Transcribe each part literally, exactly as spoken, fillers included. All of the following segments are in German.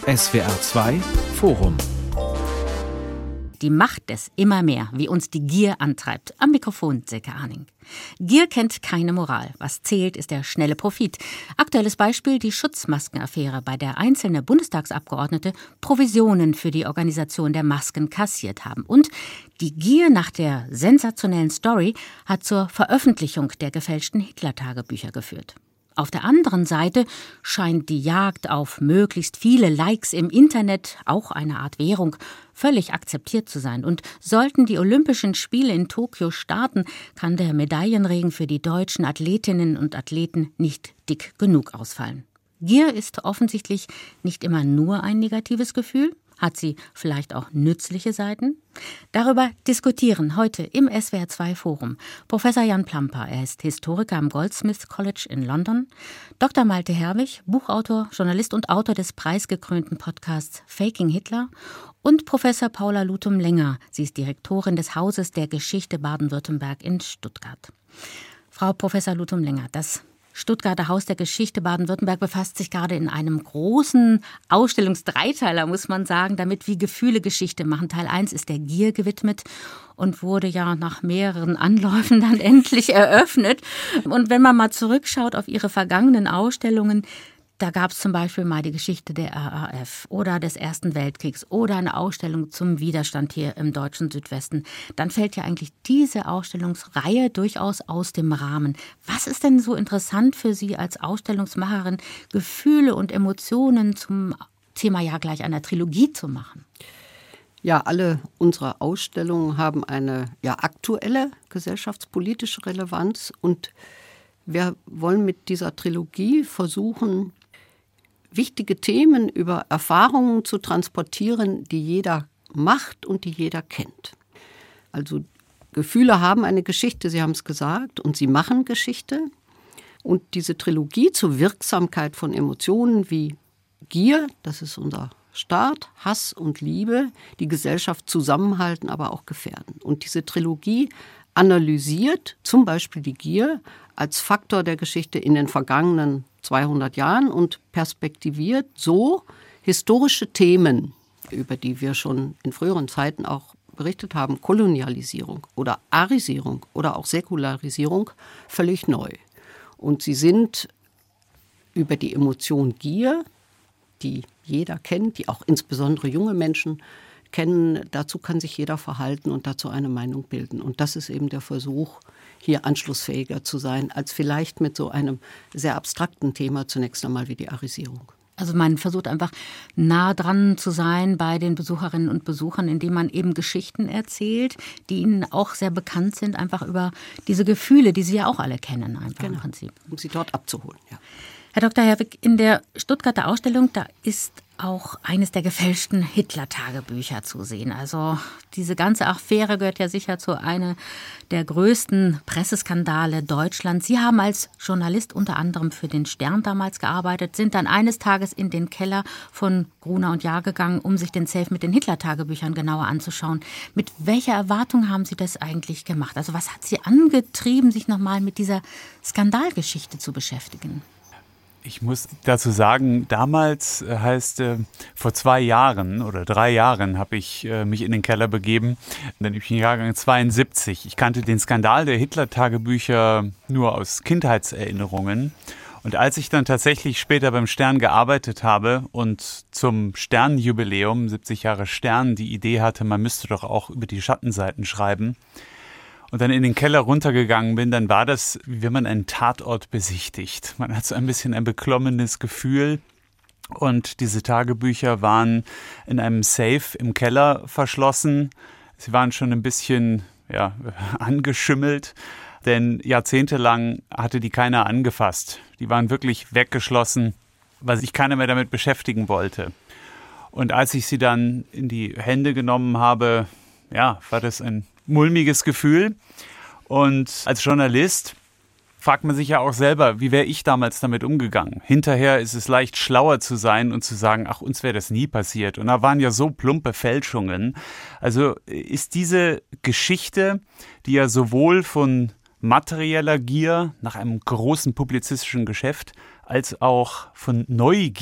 S W R zwei Forum. Die Macht des Immer mehr, wie uns die Gier antreibt. Am Mikrofon Silke Arning. Gier kennt keine Moral. Was zählt, ist der schnelle Profit. Aktuelles Beispiel die Schutzmaskenaffäre, bei der einzelne Bundestagsabgeordnete Provisionen für die Organisation der Masken kassiert haben. Und die Gier nach der sensationellen Story hat zur Veröffentlichung der gefälschten Hitler-Tagebücher geführt. Auf der anderen Seite scheint die Jagd auf möglichst viele Likes im Internet, auch eine Art Währung, völlig akzeptiert zu sein. Und sollten die Olympischen Spiele in Tokio starten, kann der Medaillenregen für die deutschen Athletinnen und Athleten nicht dick genug ausfallen. Gier ist offensichtlich nicht immer nur ein negatives Gefühl. Hat sie vielleicht auch nützliche Seiten? Darüber diskutieren heute im S W R zwei Forum Professor Jan Plamper, er ist Historiker am Goldsmiths College in London, Doktor Malte Herwig, Buchautor, Journalist und Autor des preisgekrönten Podcasts Faking Hitler und Professor Paula Lutum-Länger, sie ist Direktorin des Hauses der Geschichte Baden-Württemberg in Stuttgart. Frau Professor Lutum-Länger, das Stuttgarter Haus der Geschichte Baden-Württemberg befasst sich gerade in einem großen Ausstellungsdreiteiler, muss man sagen, damit wie Gefühle Geschichte machen. Teil eins ist der Gier gewidmet und wurde ja nach mehreren Anläufen dann endlich eröffnet. Und wenn man mal zurückschaut auf ihre vergangenen Ausstellungen, da gab es zum Beispiel mal die Geschichte der R A F oder des Ersten Weltkriegs oder eine Ausstellung zum Widerstand hier im deutschen Südwesten. Dann fällt ja eigentlich diese Ausstellungsreihe durchaus aus dem Rahmen. Was ist denn so interessant für Sie als Ausstellungsmacherin, Gefühle und Emotionen zum Thema ja gleich einer Trilogie zu machen? Ja, alle unsere Ausstellungen haben eine ja, aktuelle gesellschaftspolitische Relevanz und wir wollen mit dieser Trilogie versuchen, wichtige Themen über Erfahrungen zu transportieren, die jeder macht und die jeder kennt. Also Gefühle haben eine Geschichte, Sie haben es gesagt, und sie machen Geschichte. Und diese Trilogie zur Wirksamkeit von Emotionen wie Gier, das ist unser Start, Hass und Liebe, die Gesellschaft zusammenhalten, aber auch gefährden. Und diese Trilogie analysiert zum Beispiel die Gier als Faktor der Geschichte in den vergangenen zweihundert Jahren und perspektiviert so historische Themen, über die wir schon in früheren Zeiten auch berichtet haben, Kolonialisierung oder Arisierung oder auch Säkularisierung, völlig neu. Und sie sind über die Emotion Gier, die jeder kennt, die auch insbesondere junge Menschen kennen, dazu kann sich jeder verhalten und dazu eine Meinung bilden. Und das ist eben der Versuch, hier anschlussfähiger zu sein, als vielleicht mit so einem sehr abstrakten Thema zunächst einmal wie die Arisierung. Also man versucht einfach nah dran zu sein bei den Besucherinnen und Besuchern, indem man eben Geschichten erzählt, die ihnen auch sehr bekannt sind, einfach über diese Gefühle, die sie ja auch alle kennen, einfach genau, im Prinzip. Um sie dort abzuholen, ja. Herr Doktor Herwig, in der Stuttgarter Ausstellung, da ist auch eines der gefälschten Hitler-Tagebücher zu sehen. Also diese ganze Affäre gehört ja sicher zu einer der größten Presseskandale Deutschlands. Sie haben als Journalist unter anderem für den Stern damals gearbeitet, sind dann eines Tages in den Keller von Gruner und Jahr gegangen, um sich den Safe mit den Hitler-Tagebüchern genauer anzuschauen. Mit welcher Erwartung haben Sie das eigentlich gemacht? Also was hat Sie angetrieben, sich nochmal mit dieser Skandalgeschichte zu beschäftigen? Ich muss dazu sagen, damals heißt, äh, vor zwei Jahren oder drei Jahren habe ich äh, mich in den Keller begeben, denn ich bin Jahrgang zweiundsiebzig. Ich kannte den Skandal der Hitler-Tagebücher nur aus Kindheitserinnerungen. Und als ich dann tatsächlich später beim Stern gearbeitet habe und zum Sternjubiläum, siebzig Jahre Stern, die Idee hatte, man müsste doch auch über die Schattenseiten schreiben, und dann in den Keller runtergegangen bin, dann war das, wie wenn man einen Tatort besichtigt. Man hat so ein bisschen ein beklommenes Gefühl. Und diese Tagebücher waren in einem Safe im Keller verschlossen. Sie waren schon ein bisschen ja, angeschimmelt, denn jahrzehntelang hatte die keiner angefasst. Die waren wirklich weggeschlossen, weil sich keiner mehr damit beschäftigen wollte. Und als ich sie dann in die Hände genommen habe, ja, war das ein mulmiges Gefühl. Und als Journalist fragt man sich ja auch selber, wie wäre ich damals damit umgegangen? Hinterher ist es leicht schlauer zu sein und zu sagen, ach, uns wäre das nie passiert. Und da waren ja so plumpe Fälschungen. Also ist diese Geschichte, die ja sowohl von materieller Gier nach einem großen publizistischen Geschäft als auch von Neugier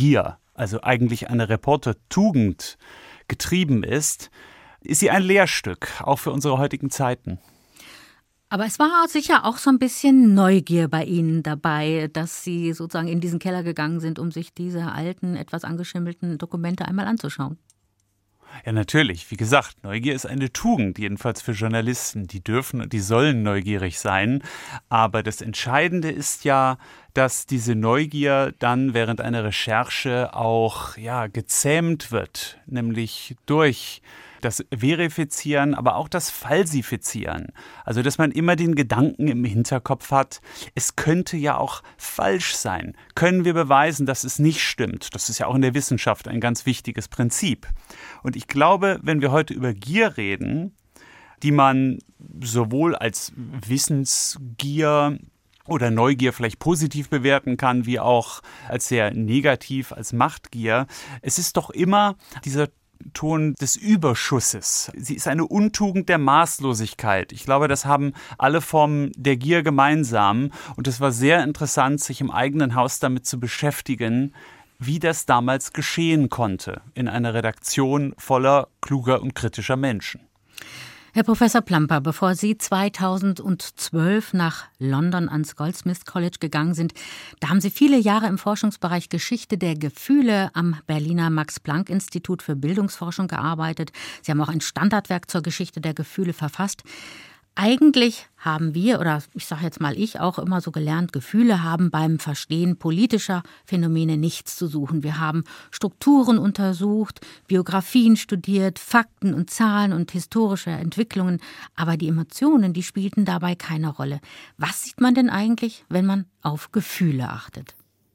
also eigentlich eine Reportertugend getrieben ist, ist sie ein Lehrstück, auch für unsere heutigen Zeiten. Aber es war sicher auch so ein bisschen Neugier bei Ihnen dabei, dass Sie sozusagen in diesen Keller gegangen sind, um sich diese alten, etwas angeschimmelten Dokumente einmal anzuschauen. Ja, natürlich. Wie gesagt, Neugier ist eine Tugend, jedenfalls für Journalisten. Die dürfen, die sollen neugierig sein. Aber das Entscheidende ist ja, dass diese Neugier dann während einer Recherche auch, ja, gezähmt wird, nämlich durch das Verifizieren, aber auch das Falsifizieren. Also, dass man immer den Gedanken im Hinterkopf hat, es könnte ja auch falsch sein. Können wir beweisen, dass es nicht stimmt? Das ist ja auch in der Wissenschaft ein ganz wichtiges Prinzip. Und ich glaube, wenn wir heute über Gier reden, die man sowohl als Wissensgier oder Neugier vielleicht positiv bewerten kann, wie auch als sehr negativ, als Machtgier, es ist doch immer dieser Ton des Überschusses. Sie ist eine Untugend der Maßlosigkeit. Ich glaube, das haben alle Formen der Gier gemeinsam. Und es war sehr interessant, sich im eigenen Haus damit zu beschäftigen, wie das damals geschehen konnte in einer Redaktion voller kluger und kritischer Menschen. Herr Professor Plamper, bevor Sie zweitausendzwölf nach London ans Goldsmiths College gegangen sind, da haben Sie viele Jahre im Forschungsbereich Geschichte der Gefühle am Berliner Max-Planck-Institut für Bildungsforschung gearbeitet. Sie haben auch ein Standardwerk zur Geschichte der Gefühle verfasst. Eigentlich haben wir, oder ich sage jetzt mal ich, auch immer so gelernt, Gefühle haben beim Verstehen politischer Phänomene nichts zu suchen. Wir haben Strukturen untersucht, Biografien studiert, Fakten und Zahlen und historische Entwicklungen, aber die Emotionen, die spielten dabei keine Rolle. Was sieht man denn eigentlich, wenn man auf Gefühle achtet?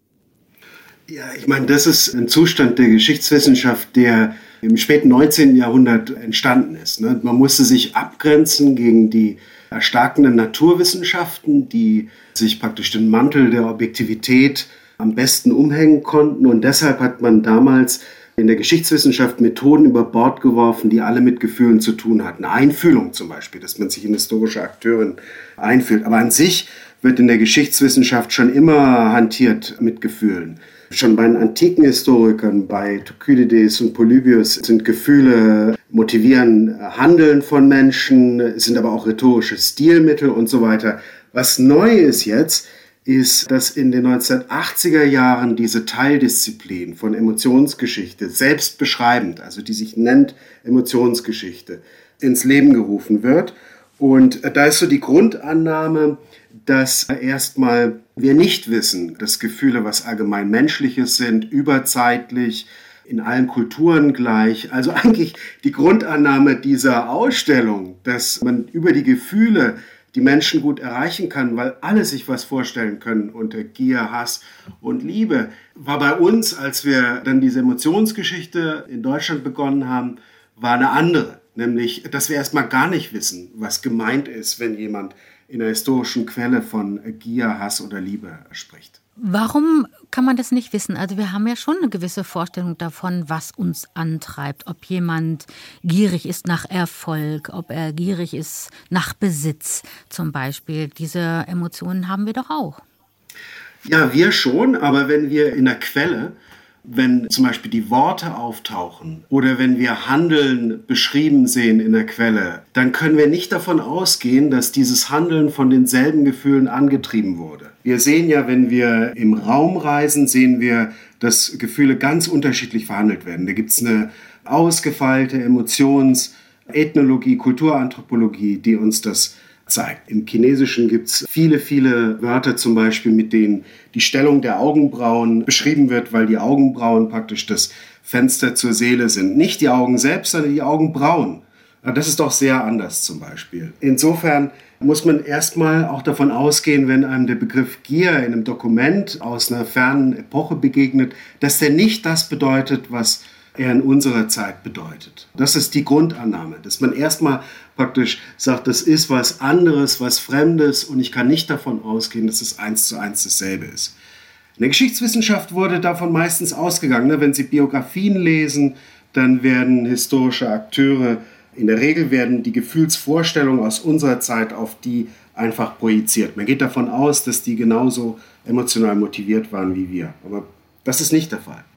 Ja, ich meine, das ist ein Zustand der Geschichtswissenschaft, der im späten neunzehnten Jahrhundert entstanden ist. Man musste sich abgrenzen gegen die erstarkenden Naturwissenschaften, die sich praktisch den Mantel der Objektivität am besten umhängen konnten. Und deshalb hat man damals in der Geschichtswissenschaft Methoden über Bord geworfen, die alle mit Gefühlen zu tun hatten. Einfühlung zum Beispiel, dass man sich in historische Akteure einfühlt. Aber an sich wird in der Geschichtswissenschaft schon immer hantiert mit Gefühlen. Schon bei den antiken Historikern, bei Thukydides und Polybios, sind Gefühle, motivieren Handeln von Menschen, sind aber auch rhetorische Stilmittel und so weiter. Was neu ist jetzt, ist, dass in den neunzehnhundertachtziger Jahren diese Teildisziplin von Emotionsgeschichte, selbstbeschreibend, also die sich nennt Emotionsgeschichte, ins Leben gerufen wird. Und da ist so die Grundannahme, dass erstmal wir nicht wissen, dass Gefühle was allgemein Menschliches sind, überzeitlich, in allen Kulturen gleich. Also eigentlich die Grundannahme dieser Ausstellung, dass man über die Gefühle die Menschen gut erreichen kann, weil alle sich was vorstellen können unter Gier, Hass und Liebe, war bei uns, als wir dann diese Emotionsgeschichte in Deutschland begonnen haben, war eine andere. Nämlich, dass wir erstmal gar nicht wissen, was gemeint ist, wenn jemand in einer historischen Quelle von Gier, Hass oder Liebe spricht. Warum kann man das nicht wissen? Also wir haben ja schon eine gewisse Vorstellung davon, was uns antreibt. Ob jemand gierig ist nach Erfolg, ob er gierig ist nach Besitz zum Beispiel. Diese Emotionen haben wir doch auch. Ja, wir schon, aber wenn wir in der Quelle, wenn zum Beispiel die Worte auftauchen oder wenn wir Handeln beschrieben sehen in der Quelle, dann können wir nicht davon ausgehen, dass dieses Handeln von denselben Gefühlen angetrieben wurde. Wir sehen ja, wenn wir im Raum reisen, sehen wir, dass Gefühle ganz unterschiedlich verhandelt werden. Da gibt es eine ausgefeilte Emotionsethnologie, Kulturanthropologie, die uns das zeigt. Im Chinesischen gibt es viele, viele Wörter zum Beispiel, mit denen die Stellung der Augenbrauen beschrieben wird, weil die Augenbrauen praktisch das Fenster zur Seele sind. Nicht die Augen selbst, sondern die Augenbrauen. Das ist doch sehr anders zum Beispiel. Insofern muss man erstmal auch davon ausgehen, wenn einem der Begriff Gier in einem Dokument aus einer fernen Epoche begegnet, dass der nicht das bedeutet, was er in unserer Zeit bedeutet. Das ist die Grundannahme, dass man erstmal praktisch sagt, das ist was anderes, was Fremdes und ich kann nicht davon ausgehen, dass es eins zu eins dasselbe ist. In der Geschichtswissenschaft wurde davon meistens ausgegangen. Wenn Sie Biografien lesen, dann werden historische Akteure, in der Regel werden die Gefühlsvorstellungen aus unserer Zeit auf die einfach projiziert. Man geht davon aus, dass die genauso emotional motiviert waren wie wir. Aber das ist nicht der Fall.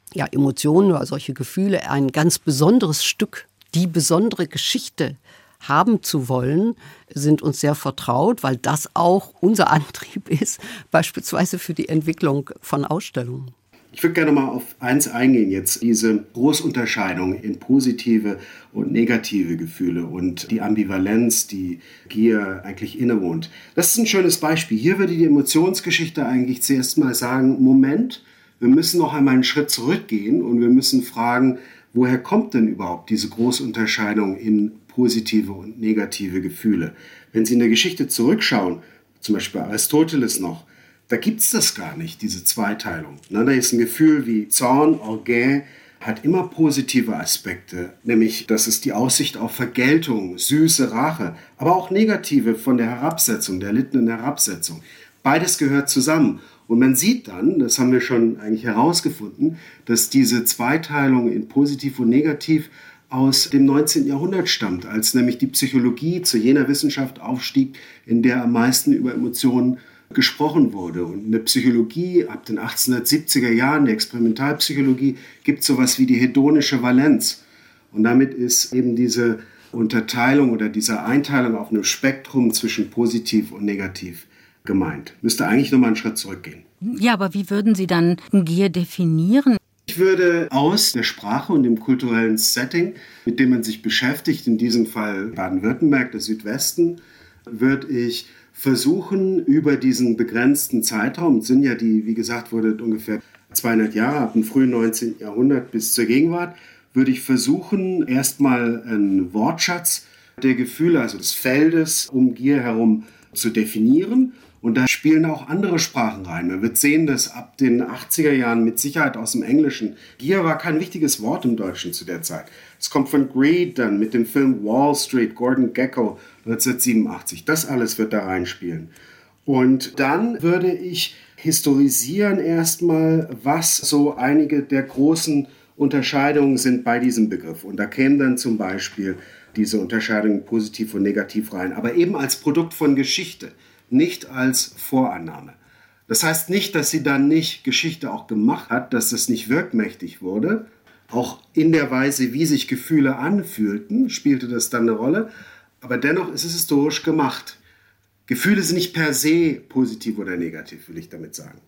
ja, Emotionen oder solche Gefühle, ein ganz besonderes Stück, die besondere Geschichte haben zu wollen, sind uns sehr vertraut, weil das auch unser Antrieb ist, beispielsweise für die Entwicklung von Ausstellungen. Ich würde gerne mal auf eins eingehen jetzt, diese Großunterscheidung in positive und negative Gefühle und die Ambivalenz, die Gier eigentlich innewohnt. Das ist ein schönes Beispiel. Hier würde die Emotionsgeschichte eigentlich zuerst mal sagen, Moment, wir müssen noch einmal einen Schritt zurückgehen und wir müssen fragen, woher kommt denn überhaupt diese Großunterscheidung in positive und negative Gefühle? Wenn Sie in der Geschichte zurückschauen, zum Beispiel Aristoteles noch, da gibt es das gar nicht, diese Zweiteilung. Da ist ein Gefühl wie Zorn, Orgueil, hat immer positive Aspekte, nämlich das ist die Aussicht auf Vergeltung, süße Rache, aber auch negative von der Herabsetzung, der erlittenen Herabsetzung. Beides gehört zusammen. Und man sieht dann, das haben wir schon eigentlich herausgefunden, dass diese Zweiteilung in positiv und negativ aus dem neunzehnten Jahrhundert stammt, als nämlich die Psychologie zu jener Wissenschaft aufstieg, in der am meisten über Emotionen gesprochen wurde. Und in der Psychologie ab den achtzehnhundertsiebziger Jahren, der Experimentalpsychologie, gibt es sowas wie die hedonische Valenz. Und damit ist eben diese Unterteilung oder diese Einteilung auf einem Spektrum zwischen positiv und negativ gemeint. Müsste eigentlich nochmal einen Schritt zurückgehen. Ja, aber wie würden Sie dann Gier definieren? Ich würde aus der Sprache und dem kulturellen Setting, mit dem man sich beschäftigt, in diesem Fall Baden-Württemberg, der Südwesten, würde ich versuchen, über diesen begrenzten Zeitraum, es sind ja die, wie gesagt, wurde ungefähr zweihundert Jahre, ab dem frühen neunzehnten Jahrhundert bis zur Gegenwart, würde ich versuchen, erstmal einen Wortschatz der Gefühle, also des Feldes um Gier herum zu definieren. Und da spielen auch andere Sprachen rein. Man wird sehen, dass ab den achtziger Jahren mit Sicherheit aus dem Englischen, Gier war kein wichtiges Wort im Deutschen zu der Zeit. Es kommt von Greed dann mit dem Film Wall Street, Gordon Gekko neunzehnhundertsiebenundachtzig. Das alles wird da reinspielen. Und dann würde ich historisieren erstmal, was so einige der großen Unterscheidungen sind bei diesem Begriff. Und da kämen dann zum Beispiel diese Unterscheidungen positiv und negativ rein, aber eben als Produkt von Geschichte, nicht als Vorannahme. Das heißt nicht, dass sie dann nicht Geschichte auch gemacht hat, dass das nicht wirkmächtig wurde. Auch in der Weise, wie sich Gefühle anfühlten, spielte das dann eine Rolle. Aber dennoch ist es historisch gemacht. Gefühle sind nicht per se positiv oder negativ, will ich damit sagen.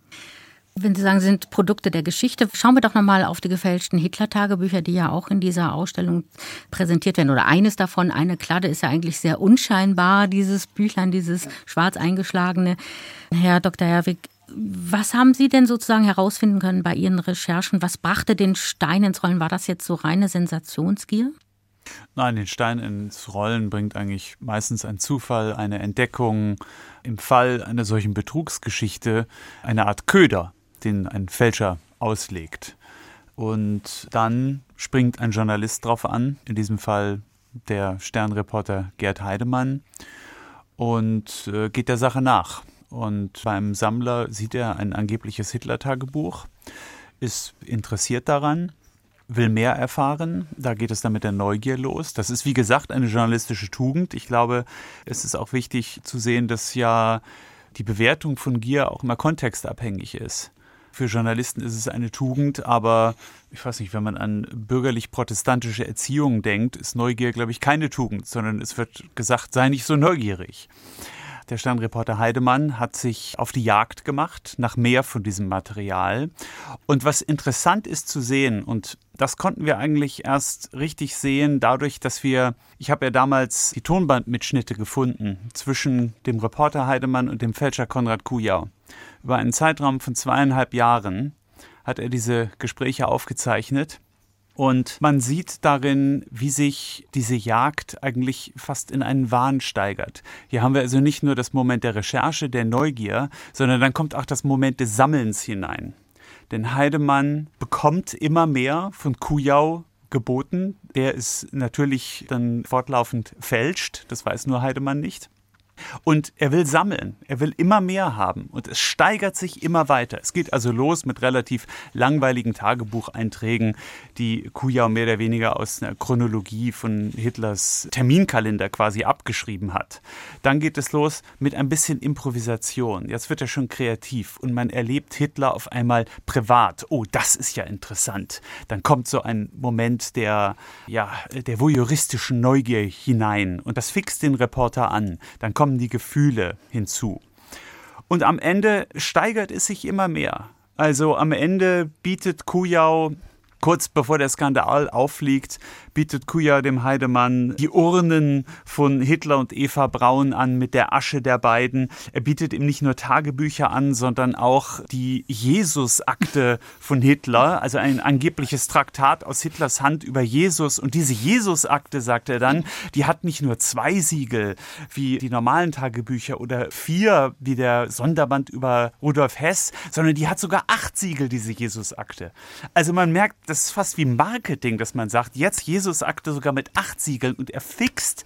Wenn Sie sagen, sind Produkte der Geschichte, schauen wir doch nochmal auf die gefälschten Hitler-Tagebücher, die ja auch in dieser Ausstellung präsentiert werden. Oder eines davon, eine Kladde, ist ja eigentlich sehr unscheinbar, dieses Büchlein, dieses schwarz eingeschlagene. Herr Doktor Herwig, was haben Sie denn sozusagen herausfinden können bei Ihren Recherchen? Was brachte den Stein ins Rollen? War das jetzt so reine Sensationsgier? Nein, den Stein ins Rollen bringt eigentlich meistens ein Zufall, eine Entdeckung, im Fall einer solchen Betrugsgeschichte eine Art Köder, den ein Fälscher auslegt. Und dann springt ein Journalist drauf an, in diesem Fall der Sternreporter Gerd Heidemann, und äh, geht der Sache nach. Und beim Sammler sieht er ein angebliches Hitler-Tagebuch, ist interessiert daran, will mehr erfahren. Da geht es dann mit der Neugier los. Das ist, wie gesagt, eine journalistische Tugend. Ich glaube, es ist auch wichtig zu sehen, dass ja die Bewertung von Gier auch immer kontextabhängig ist. Für Journalisten ist es eine Tugend, aber ich weiß nicht, wenn man an bürgerlich-protestantische Erziehung denkt, ist Neugier, glaube ich, keine Tugend, sondern es wird gesagt, sei nicht so neugierig. Der Sternreporter Heidemann hat sich auf die Jagd gemacht nach mehr von diesem Material. Und was interessant ist zu sehen, und das konnten wir eigentlich erst richtig sehen, dadurch, dass wir, ich habe ja damals die Tonbandmitschnitte gefunden zwischen dem Reporter Heidemann und dem Fälscher Konrad Kujau. Über einen Zeitraum von zweieinhalb Jahren hat er diese Gespräche aufgezeichnet. Und man sieht darin, wie sich diese Jagd eigentlich fast in einen Wahn steigert. Hier haben wir also nicht nur das Moment der Recherche, der Neugier, sondern dann kommt auch das Moment des Sammelns hinein. Denn Heidemann bekommt immer mehr von Kujau geboten. Der ist natürlich dann fortlaufend fälscht, das weiß nur Heidemann nicht. Und er will sammeln, er will immer mehr haben und es steigert sich immer weiter. Es geht also los mit relativ langweiligen Tagebucheinträgen, die Kujau mehr oder weniger aus einer Chronologie von Hitlers Terminkalender quasi abgeschrieben hat. Dann geht es los mit ein bisschen Improvisation. Jetzt wird er schon kreativ und man erlebt Hitler auf einmal privat. Oh, das ist ja interessant. Dann kommt so ein Moment der, ja, der voyeuristischen Neugier hinein und das fixt den Reporter an. Dann kommen die Gefühle hinzu. Und am Ende steigert es sich immer mehr. Also am Ende bietet Kujau, kurz bevor der Skandal auffliegt, bietet Kujau dem Heidemann die Urnen von Hitler und Eva Braun an mit der Asche der beiden. Er bietet ihm nicht nur Tagebücher an, sondern auch die Jesus-Akte von Hitler, also ein angebliches Traktat aus Hitlers Hand über Jesus. Und diese Jesus-Akte, sagt er dann, die hat nicht nur zwei Siegel wie die normalen Tagebücher oder vier wie der Sonderband über Rudolf Hess, sondern die hat sogar acht Siegel, diese Jesus-Akte. Also man merkt, das ist fast wie Marketing, dass man sagt, jetzt Jesus Akte sogar mit acht Siegeln und er fixt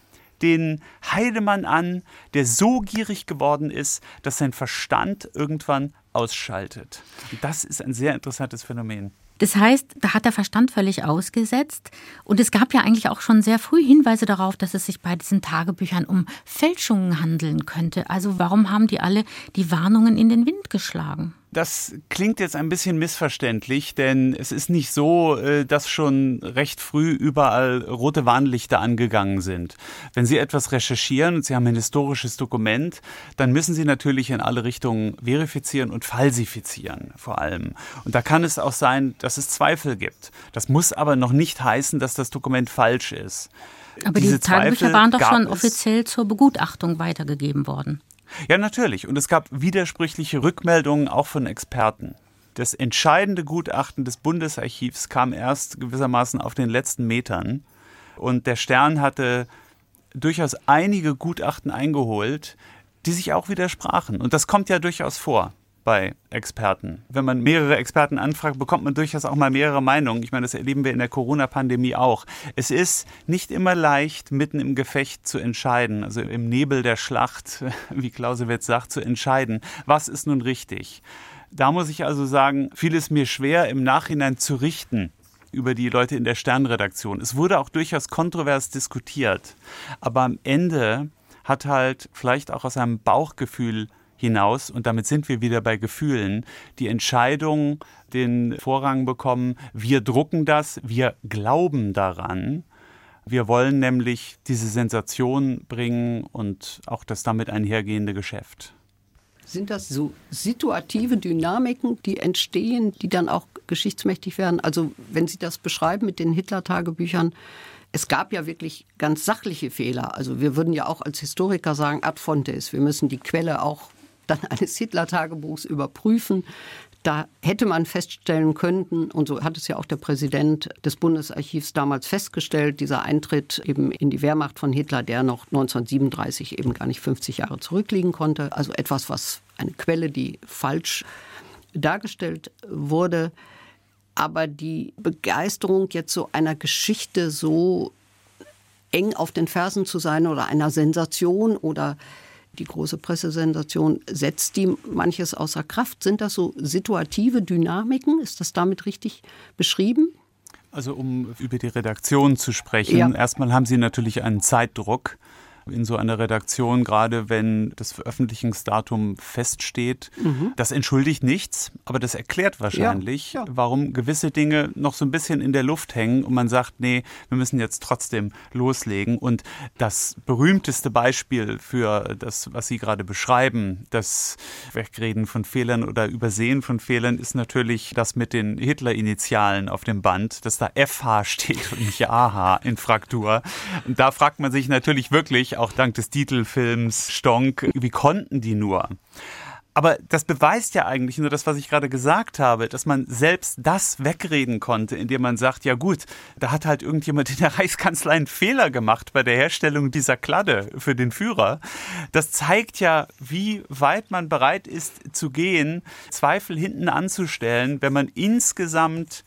den Heidemann an, der so gierig geworden ist, dass sein Verstand irgendwann ausschaltet. Und das ist ein sehr interessantes Phänomen. Das heißt, da hat der Verstand völlig ausgesetzt und es gab ja eigentlich auch schon sehr früh Hinweise darauf, dass es sich bei diesen Tagebüchern um Fälschungen handeln könnte. Also warum haben die alle die Warnungen in den Wind geschlagen? Das klingt jetzt ein bisschen missverständlich, denn es ist nicht so, dass schon recht früh überall rote Warnlichter angegangen sind. Wenn Sie etwas recherchieren und Sie haben ein historisches Dokument, dann müssen Sie natürlich in alle Richtungen verifizieren und falsifizieren vor allem. Und da kann es auch sein, dass es Zweifel gibt. Das muss aber noch nicht heißen, dass das Dokument falsch ist. Aber diese, diese Tagebücher waren doch schon offiziell zur Begutachtung weitergegeben worden. Ja, natürlich. Und es gab widersprüchliche Rückmeldungen auch von Experten. Das entscheidende Gutachten des Bundesarchivs kam erst gewissermaßen auf den letzten Metern. Und der Stern hatte durchaus einige Gutachten eingeholt, die sich auch widersprachen. Und das kommt ja durchaus vor bei Experten. Wenn man mehrere Experten anfragt, bekommt man durchaus auch mal mehrere Meinungen. Ich meine, das erleben wir in der Corona-Pandemie auch. Es ist nicht immer leicht, mitten im Gefecht zu entscheiden, also im Nebel der Schlacht, wie Clausewitz sagt, zu entscheiden, was ist nun richtig. Da muss ich also sagen, fiel es mir schwer, im Nachhinein zu richten über die Leute in der Stern-Redaktion. Es wurde auch durchaus kontrovers diskutiert. Aber am Ende hat halt vielleicht auch aus einem Bauchgefühl hinaus, und damit sind wir wieder bei Gefühlen, die Entscheidung den Vorrang bekommen, wir drucken das, wir glauben daran. Wir wollen nämlich diese Sensation bringen und auch das damit einhergehende Geschäft. Sind das so situative Dynamiken, die entstehen, die dann auch geschichtsmächtig werden? Also wenn Sie das beschreiben mit den Hitler-Tagebüchern, es gab ja wirklich ganz sachliche Fehler. Also wir würden ja auch als Historiker sagen, ad fontes, wir müssen die Quelle auch dann eines Hitler-Tagebuchs überprüfen. Da hätte man feststellen können, und so hat es ja auch der Präsident des Bundesarchivs damals festgestellt, dieser Eintritt eben in die Wehrmacht von Hitler, der noch neunzehnhundertsiebenunddreißig eben gar nicht fünfzig Jahre zurückliegen konnte. Also etwas, was eine Quelle, die falsch dargestellt wurde. Aber die Begeisterung, jetzt so einer Geschichte so eng auf den Fersen zu sein oder einer Sensation oder die große Pressesensation, setzt die manches außer Kraft? Sind das so situative Dynamiken? Ist das damit richtig beschrieben? Also um über die Redaktion zu sprechen, ja. Erstmal haben Sie natürlich einen Zeitdruck in so einer Redaktion, gerade wenn das Veröffentlichungsdatum feststeht. Mhm. Das entschuldigt nichts, aber das erklärt wahrscheinlich, ja, ja. warum gewisse Dinge noch so ein bisschen in der Luft hängen und man sagt, nee, wir müssen jetzt trotzdem loslegen. Und das berühmteste Beispiel für das, was Sie gerade beschreiben, das Wegreden von Fehlern oder Übersehen von Fehlern, ist natürlich das mit den Hitler-Initialen auf dem Band, dass da F H steht und nicht A H in Fraktur. Und da fragt man sich natürlich wirklich, auch dank des Titelfilms Stonk, wie konnten die nur? Aber das beweist ja eigentlich nur das, was ich gerade gesagt habe, dass man selbst das wegreden konnte, indem man sagt, ja gut, da hat halt irgendjemand in der Reichskanzlei einen Fehler gemacht bei der Herstellung dieser Kladde für den Führer. Das zeigt ja, wie weit man bereit ist zu gehen, Zweifel hinten anzustellen, wenn man insgesamt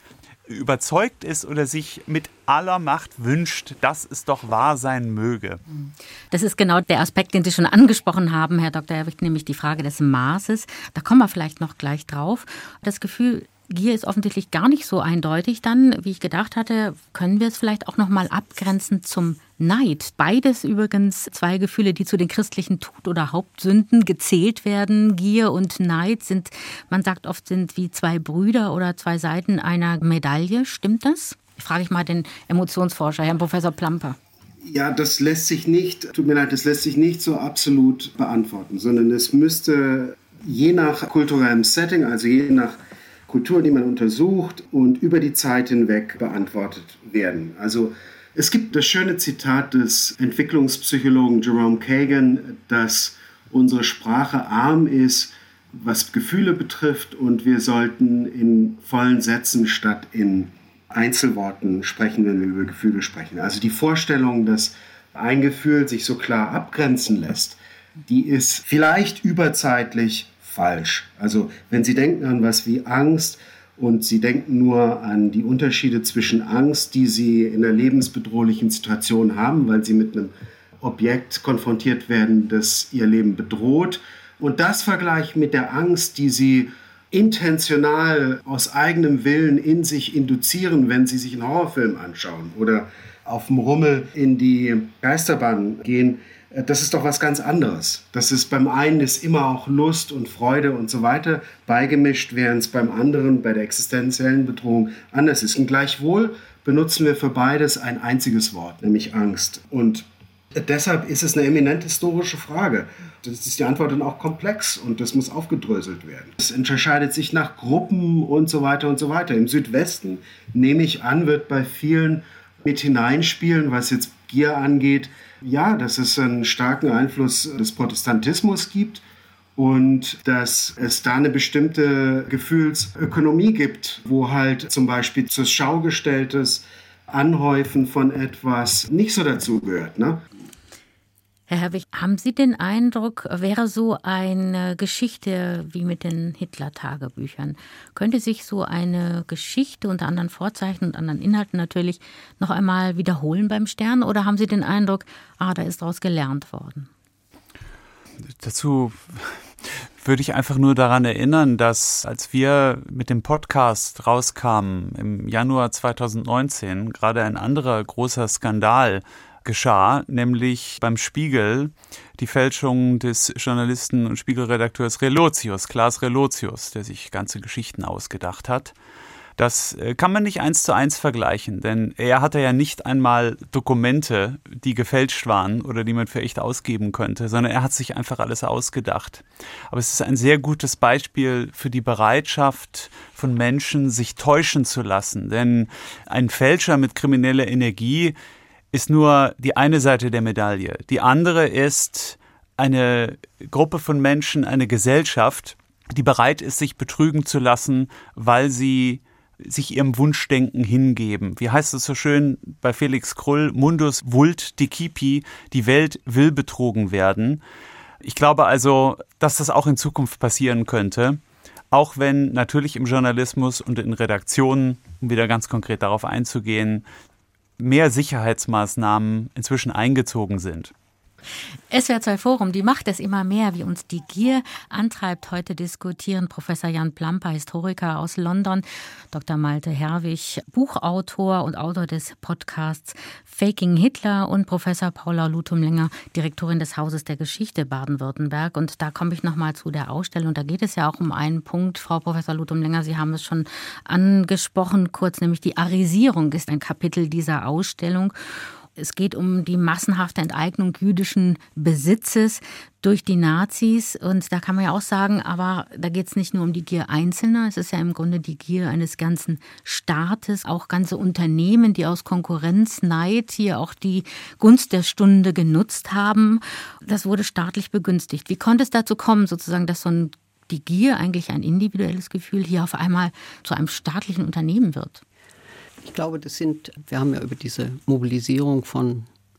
überzeugt ist oder sich mit aller Macht wünscht, dass es doch wahr sein möge. Das ist genau der Aspekt, den Sie schon angesprochen haben, Herr Doktor Herwig, nämlich die Frage des Maßes. Da kommen wir vielleicht noch gleich drauf. Das Gefühl, Gier ist offensichtlich gar nicht so eindeutig. Dann, wie ich gedacht hatte, können wir es vielleicht auch noch mal abgrenzen zum Neid. Beides übrigens zwei Gefühle, die zu den christlichen Tod- oder Hauptsünden gezählt werden. Gier und Neid sind, man sagt oft, sind wie zwei Brüder oder zwei Seiten einer Medaille. Stimmt das? Ich frage ich mal den Emotionsforscher, Herrn Professor Plamper. Ja, das lässt sich nicht, tut mir leid, das lässt sich nicht so absolut beantworten, sondern es müsste je nach kulturellem Setting, also je nach Kultur, die man untersucht und über die Zeit hinweg beantwortet werden. Also es gibt das schöne Zitat des Entwicklungspsychologen Jerome Kagan, dass unsere Sprache arm ist, was Gefühle betrifft, und wir sollten in vollen Sätzen statt in Einzelworten sprechen, wenn wir über Gefühle sprechen. Also die Vorstellung, dass ein Gefühl sich so klar abgrenzen lässt, die ist vielleicht überzeitlich falsch. Also wenn Sie denken an was wie Angst und Sie denken nur an die Unterschiede zwischen Angst, die Sie in einer lebensbedrohlichen Situation haben, weil Sie mit einem Objekt konfrontiert werden, das Ihr Leben bedroht, und das vergleichen mit der Angst, die Sie intentional aus eigenem Willen in sich induzieren, wenn Sie sich einen Horrorfilm anschauen oder auf dem Rummel in die Geisterbahn gehen, das ist doch was ganz anderes. Das ist beim einen ist immer auch Lust und Freude und so weiter beigemischt, während es beim anderen, bei der existenziellen Bedrohung, anders ist. Und gleichwohl benutzen wir für beides ein einziges Wort, nämlich Angst. Und deshalb ist es eine eminent historische Frage. Das ist die Antwort dann auch komplex und das muss aufgedröselt werden. Es unterscheidet sich nach Gruppen und so weiter und so weiter. Im Südwesten, nehme ich an, wird bei vielen mit hineinspielen, was jetzt Gier angeht, ja, dass es einen starken Einfluss des Protestantismus gibt und dass es da eine bestimmte Gefühlsökonomie gibt, wo halt zum Beispiel zur Schau gestelltes Anhäufen von etwas nicht so dazugehört, ne? Herr Herwig, haben Sie den Eindruck, wäre so eine Geschichte wie mit den Hitler-Tagebüchern, könnte sich so eine Geschichte unter anderen Vorzeichen und anderen Inhalten natürlich noch einmal wiederholen beim Stern? Oder haben Sie den Eindruck, ah, da ist daraus gelernt worden? Dazu würde ich einfach nur daran erinnern, dass als wir mit dem Podcast rauskamen im Januar zweitausendneunzehn, gerade ein anderer großer Skandal geschah, nämlich beim Spiegel die Fälschung des Journalisten und Spiegelredakteurs Relotius, Klaas Relotius, der sich ganze Geschichten ausgedacht hat. Das kann man nicht eins zu eins vergleichen, denn er hatte ja nicht einmal Dokumente, die gefälscht waren oder die man für echt ausgeben könnte, sondern er hat sich einfach alles ausgedacht. Aber es ist ein sehr gutes Beispiel für die Bereitschaft von Menschen, sich täuschen zu lassen, denn ein Fälscher mit krimineller Energie ist nur die eine Seite der Medaille. Die andere ist eine Gruppe von Menschen, eine Gesellschaft, die bereit ist, sich betrügen zu lassen, weil sie sich ihrem Wunschdenken hingeben. Wie heißt es so schön bei Felix Krull? Mundus vult decipi, die Welt will betrogen werden. Ich glaube also, dass das auch in Zukunft passieren könnte, auch wenn natürlich im Journalismus und in Redaktionen, um wieder ganz konkret darauf einzugehen, mehr Sicherheitsmaßnahmen inzwischen eingezogen sind. S W R zwei Forum, die Macht es immer mehr, wie uns die Gier antreibt. Heute diskutieren Professor Jan Plamper, Historiker aus London, Doktor Malte Herwig, Buchautor und Autor des Podcasts Faking Hitler, und Professor Paula Luthumlinger, Direktorin des Hauses der Geschichte Baden-Württemberg. Und da komme ich nochmal zu der Ausstellung. Da geht es ja auch um einen Punkt, Frau Professor Luthumlinger, Sie haben es schon angesprochen, kurz, nämlich die Arisierung ist ein Kapitel dieser Ausstellung. Es geht um die massenhafte Enteignung jüdischen Besitzes durch die Nazis. Und da kann man ja auch sagen, aber da geht es nicht nur um die Gier Einzelner. Es ist ja im Grunde die Gier eines ganzen Staates, auch ganze Unternehmen, die aus Konkurrenz, Neid hier auch die Gunst der Stunde genutzt haben. Das wurde staatlich begünstigt. Wie konnte es dazu kommen, sozusagen, dass so ein, die Gier, eigentlich ein individuelles Gefühl, hier auf einmal zu einem staatlichen Unternehmen wird? Ich glaube, das sind, wir haben ja über diese Mobilisierung von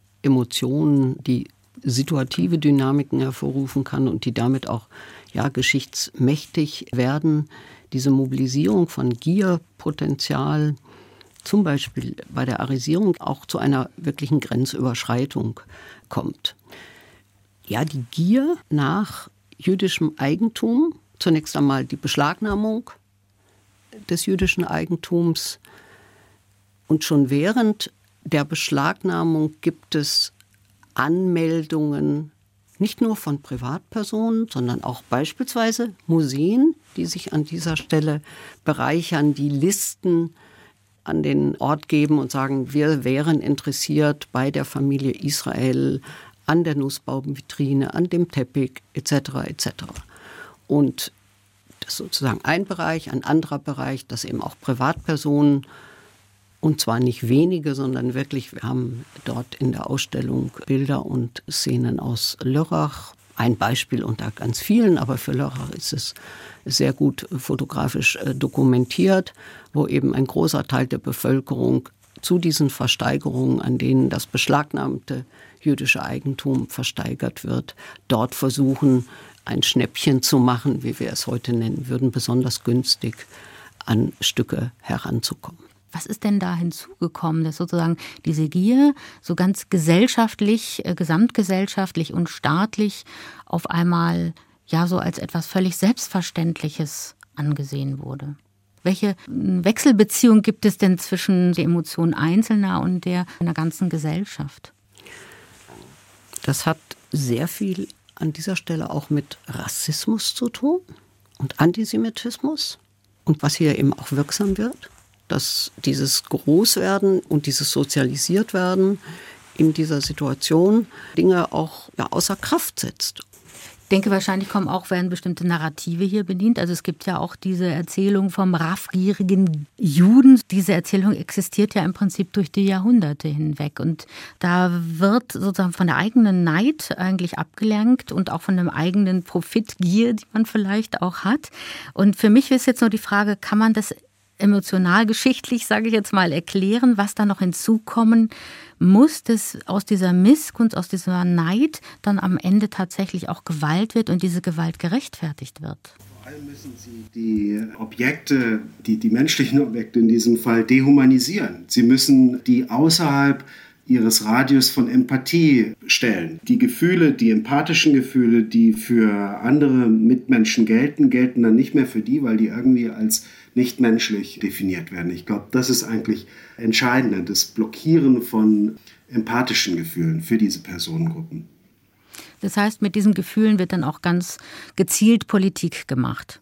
Emotionen, die situative Dynamiken hervorrufen kann und die damit auch ja, geschichtsmächtig werden. Diese Mobilisierung von Gierpotenzial zum Beispiel bei der Arisierung auch zu einer wirklichen Grenzüberschreitung kommt. Ja, die Gier nach jüdischem Eigentum, zunächst einmal die Beschlagnahmung des jüdischen Eigentums, und schon während der Beschlagnahmung gibt es Anmeldungen, nicht nur von Privatpersonen, sondern auch beispielsweise Museen, die sich an dieser Stelle bereichern, die Listen an den Ort geben und sagen, wir wären interessiert bei der Familie Israel an der Nussbaumvitrine, an dem Teppich et cetera et cetera. Und das ist sozusagen ein Bereich, ein anderer Bereich, dass eben auch Privatpersonen, und zwar nicht wenige, sondern wirklich, wir haben dort in der Ausstellung Bilder und Szenen aus Lörrach. Ein Beispiel unter ganz vielen, aber für Lörrach ist es sehr gut fotografisch dokumentiert, wo eben ein großer Teil der Bevölkerung zu diesen Versteigerungen, an denen das beschlagnahmte jüdische Eigentum versteigert wird, dort versuchen, ein Schnäppchen zu machen, wie wir es heute nennen würden, besonders günstig an Stücke heranzukommen. Was ist denn da hinzugekommen, dass sozusagen diese Gier so ganz gesellschaftlich, äh, gesamtgesellschaftlich und staatlich auf einmal ja so als etwas völlig Selbstverständliches angesehen wurde? Welche Wechselbeziehung gibt es denn zwischen der Emotion Einzelner und der einer ganzen Gesellschaft? Das hat sehr viel an dieser Stelle auch mit Rassismus zu tun und Antisemitismus. Und was hier eben auch wirksam wird, dass dieses Großwerden und dieses Sozialisiertwerden in dieser Situation Dinge auch ja, außer Kraft setzt. Ich denke, wahrscheinlich kommen auch, werden bestimmte Narrative hier bedient. Also es gibt ja auch diese Erzählung vom raffgierigen Juden. Diese Erzählung existiert ja im Prinzip durch die Jahrhunderte hinweg. Und da wird sozusagen von der eigenen Neid eigentlich abgelenkt und auch von dem eigenen Profitgier, die man vielleicht auch hat. Und für mich ist jetzt nur die Frage, kann man das emotional, geschichtlich, sage ich jetzt mal, erklären, was da noch hinzukommen muss, dass aus dieser Missgunst, aus dieser Neid dann am Ende tatsächlich auch Gewalt wird und diese Gewalt gerechtfertigt wird? Vor allem müssen Sie die Objekte, die, die menschlichen Objekte in diesem Fall dehumanisieren. Sie müssen die außerhalb ihres Radius von Empathie stellen. Die Gefühle, die empathischen Gefühle, die für andere Mitmenschen gelten, gelten dann nicht mehr für die, weil die irgendwie als nicht menschlich definiert werden. Ich glaube, das ist eigentlich entscheidend, das Blockieren von empathischen Gefühlen für diese Personengruppen. Das heißt, mit diesen Gefühlen wird dann auch ganz gezielt Politik gemacht.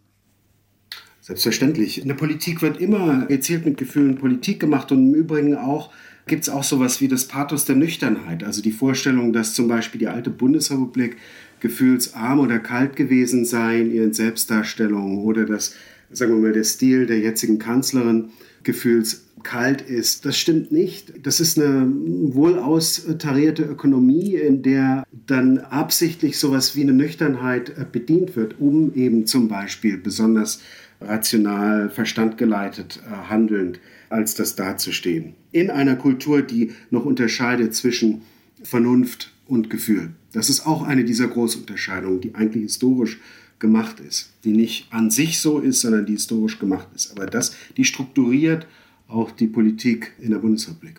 Selbstverständlich. In der Politik wird immer gezielt mit Gefühlen Politik gemacht und im Übrigen auch gibt es auch sowas wie das Pathos der Nüchternheit. Also die Vorstellung, dass zum Beispiel die alte Bundesrepublik gefühlsarm oder kalt gewesen sei in ihren Selbstdarstellungen oder dass, sagen wir mal, der Stil der jetzigen Kanzlerin gefühlskalt ist. Das stimmt nicht. Das ist eine wohl austarierte Ökonomie, in der dann absichtlich sowas wie eine Nüchternheit bedient wird, um eben zum Beispiel besonders rational, verstandgeleitet, äh, handelnd als das dazustehen. In einer Kultur, die noch unterscheidet zwischen Vernunft und Gefühl. Das ist auch eine dieser Großunterscheidungen, die eigentlich historisch gemacht ist. Die nicht an sich so ist, sondern die historisch gemacht ist. Aber das, die strukturiert auch die Politik in der Bundesrepublik.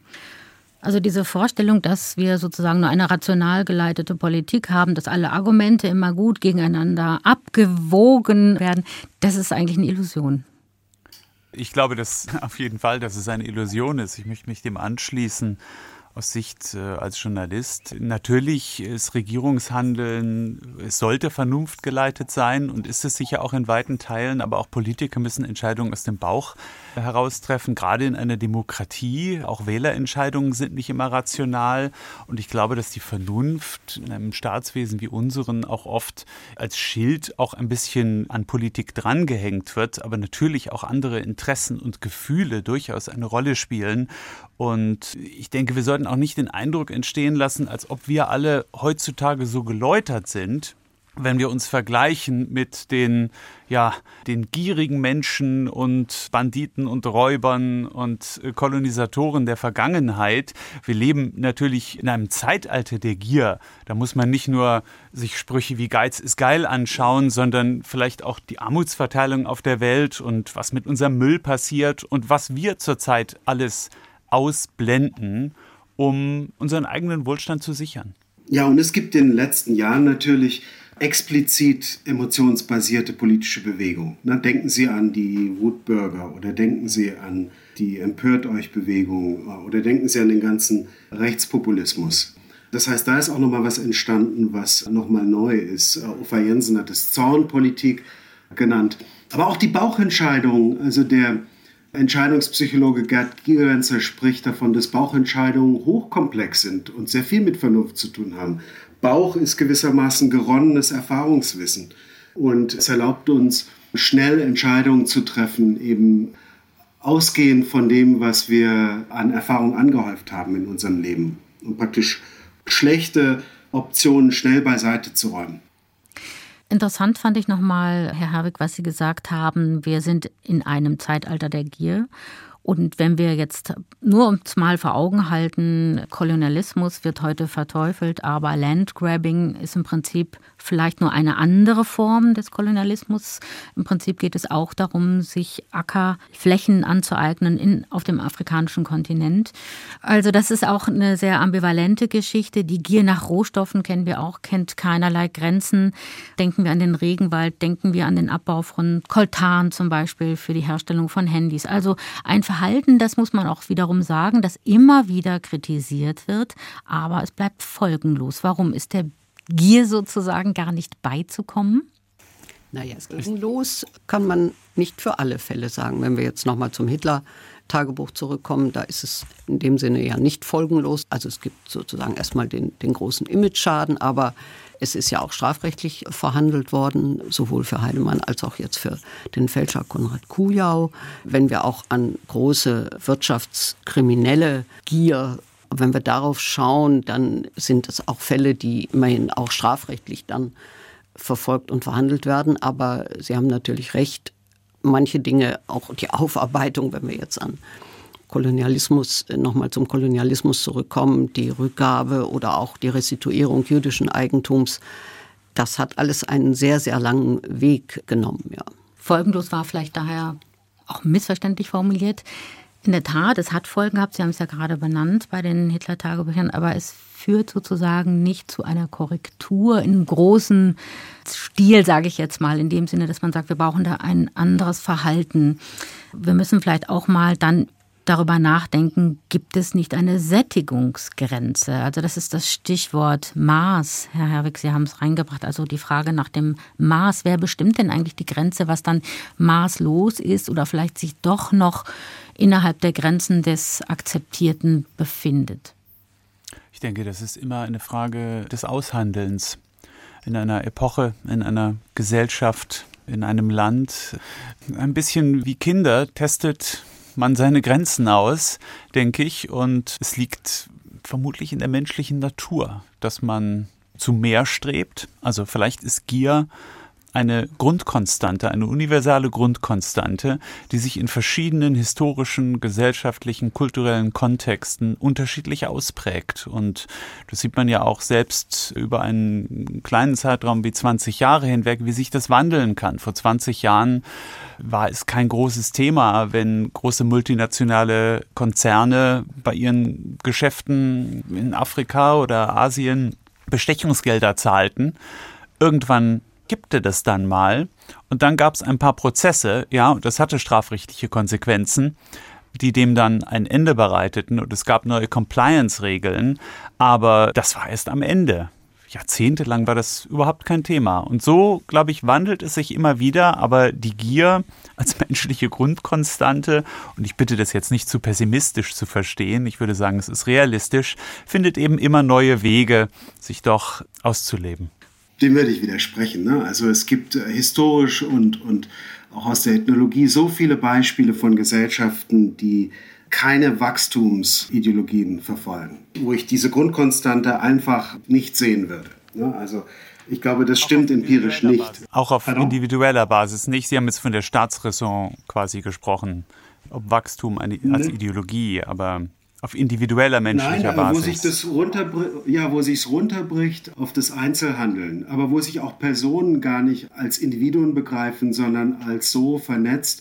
Also diese Vorstellung, dass wir sozusagen nur eine rational geleitete Politik haben, dass alle Argumente immer gut gegeneinander abgewogen werden, das ist eigentlich eine Illusion. Ich glaube, dass auf jeden Fall, dass es eine Illusion ist. Ich möchte mich dem anschließen. Aus Sicht äh, als Journalist. Natürlich ist Regierungshandeln, es sollte vernunftgeleitet sein und ist es sicher auch in weiten Teilen, aber auch Politiker müssen Entscheidungen aus dem Bauch heraustreffen, gerade in einer Demokratie. Auch Wählerentscheidungen sind nicht immer rational und ich glaube, dass die Vernunft in einem Staatswesen wie unseren auch oft als Schild auch ein bisschen an Politik drangehängt wird, aber natürlich auch andere Interessen und Gefühle durchaus eine Rolle spielen. Und ich denke, wir sollten auch nicht den Eindruck entstehen lassen, als ob wir alle heutzutage so geläutert sind, wenn wir uns vergleichen mit den, ja, den gierigen Menschen und Banditen und Räubern und Kolonisatoren der Vergangenheit. Wir leben natürlich in einem Zeitalter der Gier. Da muss man nicht nur sich Sprüche wie Geiz ist geil anschauen, sondern vielleicht auch die Armutsverteilung auf der Welt und was mit unserem Müll passiert und was wir zurzeit alles ausblenden, um unseren eigenen Wohlstand zu sichern. Ja, und es gibt in den letzten Jahren natürlich explizit emotionsbasierte politische Bewegung. Na, denken Sie an die Wutbürger oder denken Sie an die Empört-euch-Bewegung oder denken Sie an den ganzen Rechtspopulismus. Das heißt, da ist auch nochmal was entstanden, was nochmal neu ist. Uffe Jensen hat es Zornpolitik genannt. Aber auch die Bauchentscheidung, also der Entscheidungspsychologe Gerd Gigerenzer spricht davon, dass Bauchentscheidungen hochkomplex sind und sehr viel mit Vernunft zu tun haben. Bauch ist gewissermaßen geronnenes Erfahrungswissen und es erlaubt uns, schnell Entscheidungen zu treffen, eben ausgehend von dem, was wir an Erfahrung angehäuft haben in unserem Leben und praktisch schlechte Optionen schnell beiseite zu räumen. Interessant fand ich nochmal, Herr Herwig, was Sie gesagt haben, wir sind in einem Zeitalter der Gier. Und wenn wir jetzt nur uns mal vor Augen halten, Kolonialismus wird heute verteufelt, aber Landgrabbing ist im Prinzip vielleicht nur eine andere Form des Kolonialismus. Im Prinzip geht es auch darum, sich Ackerflächen anzueignen in, auf dem afrikanischen Kontinent. Also das ist auch eine sehr ambivalente Geschichte. Die Gier nach Rohstoffen kennen wir auch, kennt keinerlei Grenzen. Denken wir an den Regenwald, denken wir an den Abbau von Coltan zum Beispiel für die Herstellung von Handys. Also ein Verhalten, das muss man auch wiederum sagen, das immer wieder kritisiert wird, aber es bleibt folgenlos. Warum ist der Gier sozusagen gar nicht beizukommen? Naja, folgenlos kann man nicht für alle Fälle sagen. Wenn wir jetzt nochmal zum Hitler-Tagebuch zurückkommen, da ist es in dem Sinne ja nicht folgenlos. Also es gibt sozusagen erstmal den, den großen Image-Schaden, aber es ist ja auch strafrechtlich verhandelt worden, sowohl für Heidemann als auch jetzt für den Fälscher Konrad Kujau. Wenn wir auch an große wirtschaftskriminelle Gier, wenn wir darauf schauen, dann sind es auch Fälle, die immerhin auch strafrechtlich dann verfolgt und verhandelt werden. Aber Sie haben natürlich recht, manche Dinge, auch die Aufarbeitung, wenn wir jetzt an Kolonialismus, nochmal zum Kolonialismus zurückkommen, die Rückgabe oder auch die Restituierung jüdischen Eigentums, das hat alles einen sehr, sehr langen Weg genommen. Ja. Folgenlos war vielleicht daher auch missverständlich formuliert. In der Tat, es hat Folgen gehabt, Sie haben es ja gerade benannt bei den Hitler-Tagebüchern, aber es führt sozusagen nicht zu einer Korrektur in großen Stil, sage ich jetzt mal, in dem Sinne, dass man sagt, wir brauchen da ein anderes Verhalten. Wir müssen vielleicht auch mal dann darüber nachdenken, gibt es nicht eine Sättigungsgrenze? Also das ist das Stichwort Maß. Herr Herwig, Sie haben es reingebracht. Also die Frage nach dem Maß. Wer bestimmt denn eigentlich die Grenze, was dann maßlos ist oder vielleicht sich doch noch innerhalb der Grenzen des Akzeptierten befindet? Ich denke, das ist immer eine Frage des Aushandelns. In einer Epoche, in einer Gesellschaft, in einem Land. Ein bisschen wie Kinder testet man seine Grenzen aus, denke ich. Und es liegt vermutlich in der menschlichen Natur, dass man zu mehr strebt. Also vielleicht ist Gier eine Grundkonstante, eine universale Grundkonstante, die sich in verschiedenen historischen, gesellschaftlichen, kulturellen Kontexten unterschiedlich ausprägt. Und das sieht man ja auch selbst über einen kleinen Zeitraum wie zwanzig Jahre hinweg, wie sich das wandeln kann. Vor zwanzig Jahren war es kein großes Thema, wenn große multinationale Konzerne bei ihren Geschäften in Afrika oder Asien Bestechungsgelder zahlten. Irgendwann kippte das dann mal und dann gab es ein paar Prozesse, ja, und das hatte strafrechtliche Konsequenzen, die dem dann ein Ende bereiteten und es gab neue Compliance-Regeln, aber das war erst am Ende. Jahrzehntelang war das überhaupt kein Thema. Und so, glaube ich, wandelt es sich immer wieder, aber die Gier als menschliche Grundkonstante, und ich bitte das jetzt nicht zu pessimistisch zu verstehen, ich würde sagen, es ist realistisch, findet eben immer neue Wege, sich doch auszuleben. Dem würde ich widersprechen. Ne? Also es gibt äh, historisch und, und auch aus der Ethnologie so viele Beispiele von Gesellschaften, die keine Wachstumsideologien verfolgen, wo ich diese Grundkonstante einfach nicht sehen würde. Ne? Also Ich glaube, das stimmt empirisch nicht. Auch auf Pardon? individueller Basis nicht. Sie haben jetzt von der Staatsräson quasi gesprochen, ob Wachstum eine, als Ne. Ideologie, aber auf individueller menschlicher Nein, Basis. wo sich das runterbr- ja, wo sich's runterbricht auf das Einzelhandeln, aber wo sich auch Personen gar nicht als Individuen begreifen, sondern als so vernetzt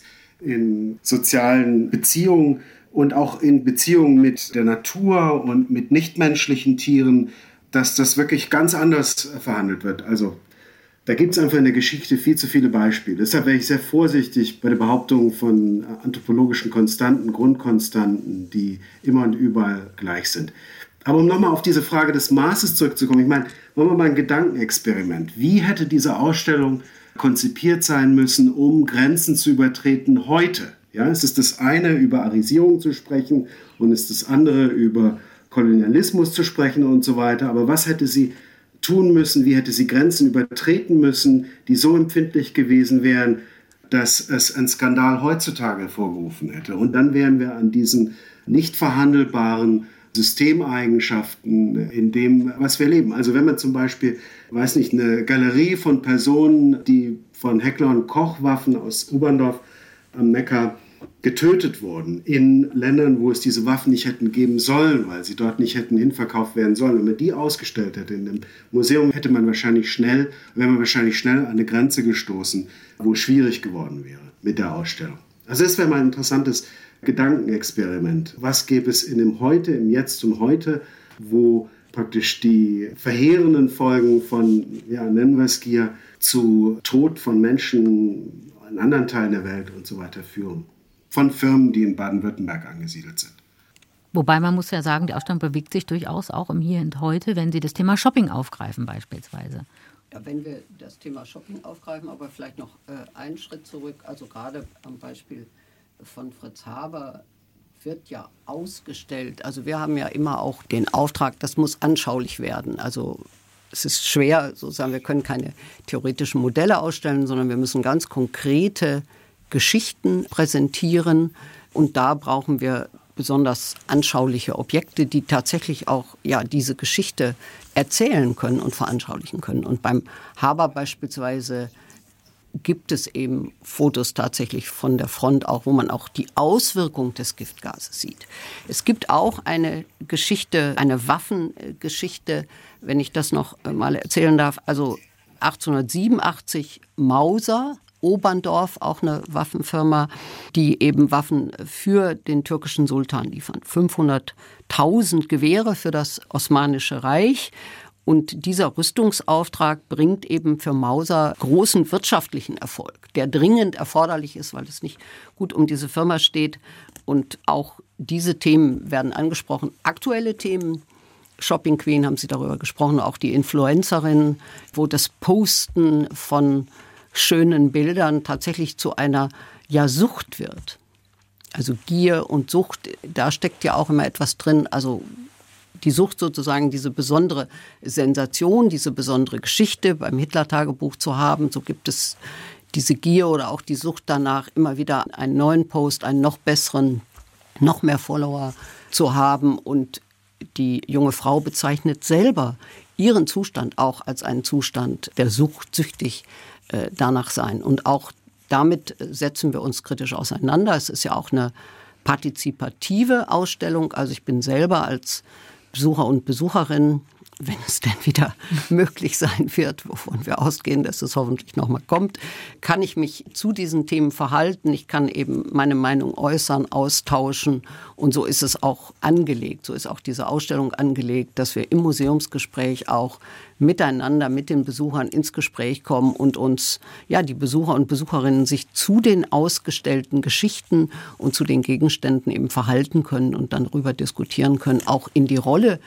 in sozialen Beziehungen und auch in Beziehungen mit der Natur und mit nichtmenschlichen Tieren, dass das wirklich ganz anders verhandelt wird. Also da gibt es einfach in der Geschichte viel zu viele Beispiele. Deshalb wäre ich sehr vorsichtig bei der Behauptung von anthropologischen Konstanten, Grundkonstanten, die immer und überall gleich sind. Aber um nochmal auf diese Frage des Maßes zurückzukommen, ich meine, machen wir mal ein Gedankenexperiment. Wie hätte diese Ausstellung konzipiert sein müssen, um Grenzen zu übertreten heute? Ja, es ist das eine, über Arisierung zu sprechen, und es ist das andere, über Kolonialismus zu sprechen und so weiter. Aber was hätte sie tun müssen, wie hätte sie Grenzen übertreten müssen, die so empfindlich gewesen wären, dass es einen Skandal heutzutage hervorgerufen hätte? Und dann wären wir an diesen nicht verhandelbaren Systemeigenschaften in dem, was wir leben. Also wenn man zum Beispiel, weiß nicht, eine Galerie von Personen, die von Heckler und Koch Waffen aus Oberndorf am Neckar getötet wurden, in Ländern, wo es diese Waffen nicht hätten geben sollen, weil sie dort nicht hätten hinverkauft werden sollen. Wenn man die ausgestellt hätte in einem Museum, hätte man wahrscheinlich schnell, wäre man wahrscheinlich schnell an eine Grenze gestoßen, wo es schwierig geworden wäre mit der Ausstellung. Also das wäre mal ein interessantes Gedankenexperiment. Was gäbe es in dem Heute, im Jetzt und Heute, wo praktisch die verheerenden Folgen von, ja, nennen wir es Gier, zu Tod von Menschen in anderen Teilen der Welt und so weiter führen. Von Firmen, die in Baden-Württemberg angesiedelt sind. Wobei man muss ja sagen, die Ausstellung bewegt sich durchaus auch im Hier und Heute, wenn Sie das Thema Shopping aufgreifen beispielsweise. Ja, wenn wir das Thema Shopping aufgreifen, aber vielleicht noch äh, einen Schritt zurück, also gerade am Beispiel von Fritz Haber wird ja ausgestellt. Also wir haben ja immer auch den Auftrag, das muss anschaulich werden. Also es ist schwer, sozusagen, wir können keine theoretischen Modelle ausstellen, sondern wir müssen ganz konkrete Geschichten präsentieren. Und da brauchen wir besonders anschauliche Objekte, die tatsächlich auch ja, diese Geschichte erzählen können und veranschaulichen können. Und beim Haber beispielsweise gibt es eben Fotos tatsächlich von der Front, auch wo man auch die Auswirkung des Giftgases sieht. Es gibt auch eine Geschichte, eine Waffengeschichte, wenn ich das noch mal erzählen darf. Also achtzehnhundertsiebenundachtzig Mauser, Oberndorf, auch eine Waffenfirma, die eben Waffen für den türkischen Sultan liefern. fünfhunderttausend Gewehre für das Osmanische Reich. Und dieser Rüstungsauftrag bringt eben für Mauser großen wirtschaftlichen Erfolg, der dringend erforderlich ist, weil es nicht gut um diese Firma steht. Und auch diese Themen werden angesprochen. Aktuelle Themen, Shopping Queen haben Sie darüber gesprochen, auch die Influencerin, wo das Posten von schönen Bildern tatsächlich zu einer ja, Sucht wird. Also Gier und Sucht, da steckt ja auch immer etwas drin, also die Sucht sozusagen, diese besondere Sensation, diese besondere Geschichte beim Hitler-Tagebuch zu haben. So gibt es diese Gier oder auch die Sucht danach, immer wieder einen neuen Post, einen noch besseren, noch mehr Follower zu haben. Und die junge Frau bezeichnet selber ihren Zustand auch als einen Zustand der Sucht, süchtig äh, danach sein. Und auch damit setzen wir uns kritisch auseinander. Es ist ja auch eine partizipative Ausstellung. Also ich bin selber als Besucher und Besucherin, wenn es denn wieder möglich sein wird, wovon wir ausgehen, dass es hoffentlich nochmal kommt, kann ich mich zu diesen Themen verhalten. Ich kann eben meine Meinung äußern, austauschen. Und so ist es auch angelegt. So ist auch diese Ausstellung angelegt, dass wir im Museumsgespräch auch miteinander mit den Besuchern ins Gespräch kommen und uns, ja, die Besucher und Besucherinnen sich zu den ausgestellten Geschichten und zu den Gegenständen eben verhalten können und dann darüber diskutieren können, auch in die Rolle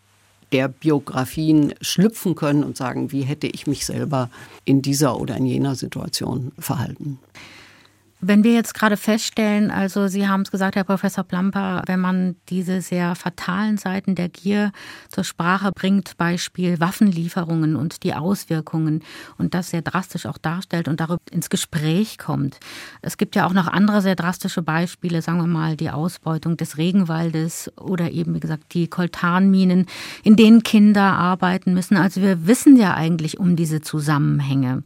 der Biografien schlüpfen können und sagen, wie hätte ich mich selber in dieser oder in jener Situation verhalten. Wenn wir jetzt gerade feststellen, also Sie haben es gesagt, Herr Professor Plamper, wenn man diese sehr fatalen Seiten der Gier zur Sprache bringt, Beispiel Waffenlieferungen und die Auswirkungen und das sehr drastisch auch darstellt und darüber ins Gespräch kommt. Es gibt ja auch noch andere sehr drastische Beispiele, sagen wir mal die Ausbeutung des Regenwaldes oder eben, wie gesagt, die Koltanminen, in denen Kinder arbeiten müssen. Also wir wissen ja eigentlich um diese Zusammenhänge.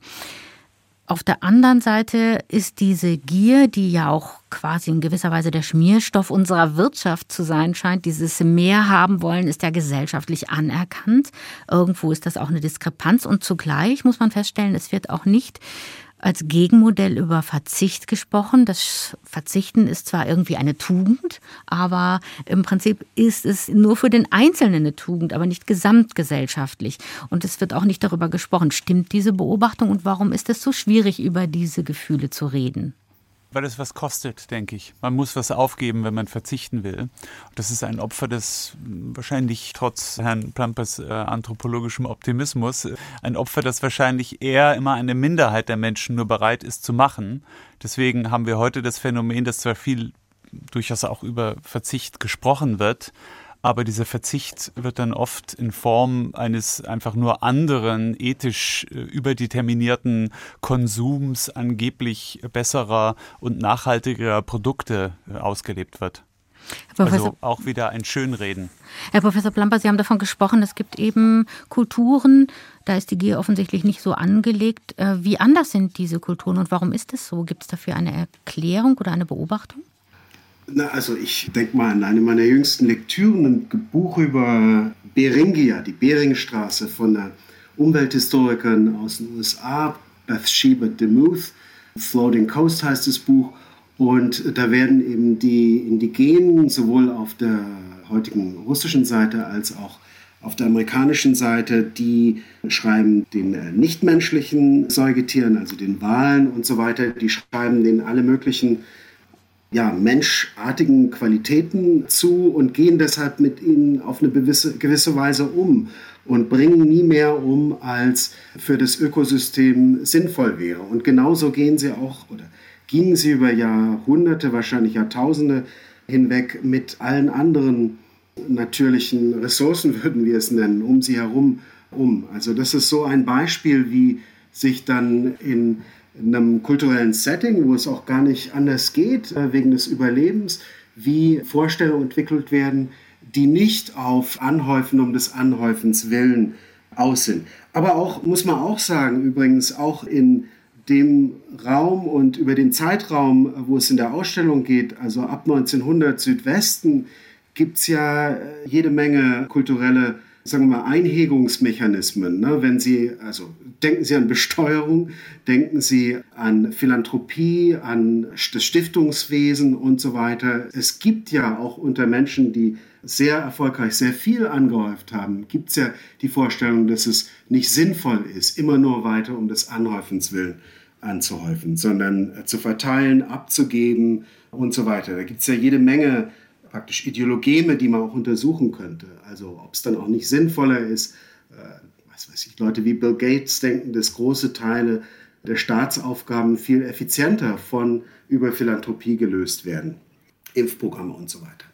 Auf der anderen Seite ist diese Gier, die ja auch quasi in gewisser Weise der Schmierstoff unserer Wirtschaft zu sein scheint, dieses mehr haben wollen, ist ja gesellschaftlich anerkannt. Irgendwo ist das auch eine Diskrepanz und zugleich muss man feststellen, es wird auch nicht als Gegenmodell über Verzicht gesprochen. Das Verzichten ist zwar irgendwie eine Tugend, aber im Prinzip ist es nur für den Einzelnen eine Tugend, aber nicht gesamtgesellschaftlich. Und es wird auch nicht darüber gesprochen. Stimmt diese Beobachtung und warum ist es so schwierig, über diese Gefühle zu reden? Weil es was kostet, denke ich. Man muss was aufgeben, wenn man verzichten will. Und das ist ein Opfer, das wahrscheinlich trotz Herrn Plampers äh, anthropologischem Optimismus, ein Opfer, das wahrscheinlich eher immer eine Minderheit der Menschen nur bereit ist zu machen. Deswegen haben wir heute das Phänomen, dass zwar viel durchaus auch über Verzicht gesprochen wird, aber dieser Verzicht wird dann oft in Form eines einfach nur anderen, ethisch überdeterminierten Konsums angeblich besserer und nachhaltigerer Produkte ausgelebt wird. Also auch wieder ein Schönreden. Herr Professor Plamper, Sie haben davon gesprochen, es gibt eben Kulturen, da ist die Gier offensichtlich nicht so angelegt. Wie anders sind diese Kulturen und warum ist es so? Gibt es dafür eine Erklärung oder eine Beobachtung? Na, also ich denke mal an eine meiner jüngsten Lektüren, ein Buch über Beringia, die Beringstraße von einer Umwelthistorikerin aus den U S A, Bathsheba DeMuth. Floating Coast heißt das Buch. Und da werden eben die Indigenen sowohl auf der heutigen russischen Seite als auch auf der amerikanischen Seite, die schreiben den nichtmenschlichen Säugetieren, also den Walen und so weiter, die schreiben denen alle möglichen ja, menschartigen Qualitäten zu und gehen deshalb mit ihnen auf eine gewisse, gewisse Weise um und bringen nie mehr um, als für das Ökosystem sinnvoll wäre. Und genauso gehen sie auch, oder gingen sie über Jahrhunderte, wahrscheinlich Jahrtausende hinweg mit allen anderen natürlichen Ressourcen, würden wir es nennen, um sie herum um. Also das ist so ein Beispiel, wie sich dann in in einem kulturellen Setting, wo es auch gar nicht anders geht, wegen des Überlebens, wie Vorstellungen entwickelt werden, die nicht auf Anhäufen um des Anhäufens willen aus sind. Aber auch, muss man auch sagen, übrigens auch in dem Raum und über den Zeitraum, wo es in der Ausstellung geht, also ab neunzehnhundert Südwesten, gibt es ja jede Menge kulturelle, sagen wir mal, Einhegungsmechanismen. Ne? Wenn Sie, also denken Sie an Besteuerung, denken Sie an Philanthropie, an das Stiftungswesen und so weiter. Es gibt ja auch unter Menschen, die sehr erfolgreich sehr viel angehäuft haben, gibt es ja die Vorstellung, dass es nicht sinnvoll ist, immer nur weiter um des Anhäufens willen anzuhäufen, sondern zu verteilen, abzugeben und so weiter. Da gibt es ja jede Menge praktisch Ideologeme, die man auch untersuchen könnte. Also ob es dann auch nicht sinnvoller ist, äh, was weiß ich, Leute wie Bill Gates denken, dass große Teile der Staatsaufgaben viel effizienter von über Philanthropie gelöst werden. Impfprogramme und so weiter.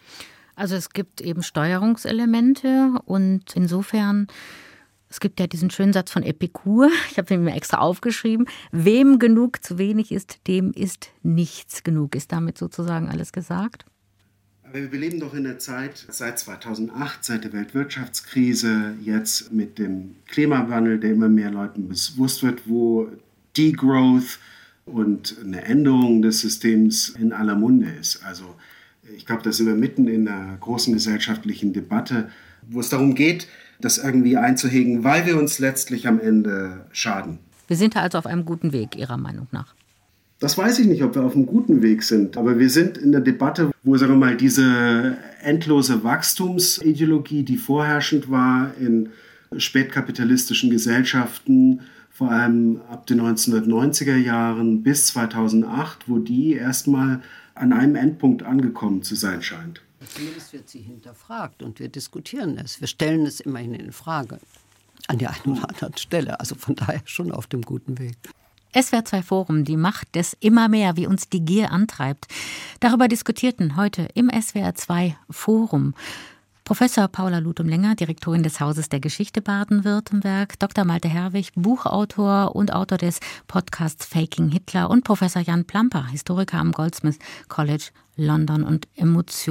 Also es gibt eben Steuerungselemente und insofern, es gibt ja diesen schönen Satz von Epikur, ich habe ihn mir extra aufgeschrieben, wem genug zu wenig ist, dem ist nichts genug. Ist damit sozusagen alles gesagt? Wir leben doch in der Zeit seit zweitausendacht, seit der Weltwirtschaftskrise, jetzt mit dem Klimawandel, der immer mehr Leuten bewusst wird, wo Degrowth und eine Änderung des Systems in aller Munde ist. Also ich glaube, da sind wir mitten in einer großen gesellschaftlichen Debatte, wo es darum geht, das irgendwie einzuhegen, weil wir uns letztlich am Ende schaden. Wir sind also auf einem guten Weg, Ihrer Meinung nach? Das weiß ich nicht, ob wir auf einem guten Weg sind. Aber wir sind in der Debatte, wo, sagen wir mal, diese endlose Wachstumsideologie, die vorherrschend war in spätkapitalistischen Gesellschaften, vor allem ab den neunzehnhundertneunziger Jahren bis zweitausendacht, wo die erstmal an einem Endpunkt angekommen zu sein scheint. Zumindest wird sie hinterfragt und wir diskutieren es. Wir stellen es immerhin in Frage. An der einen oder anderen Stelle. Also von daher schon auf dem guten Weg. S W R zwei Forum, die Macht des Immer mehr, wie uns die Gier antreibt. Darüber diskutierten heute im S W R zwei Forum Professor Paula Ludum-Lenger, Direktorin des Hauses der Geschichte Baden-Württemberg, Doktor Malte Herwig, Buchautor und Autor des Podcasts Faking Hitler und Professor Jan Plamper, Historiker am Goldsmiths College London und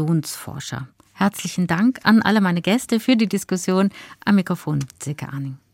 Emotionsforscher. Herzlichen Dank an alle meine Gäste für die Diskussion. Am Mikrofon Silke Arning.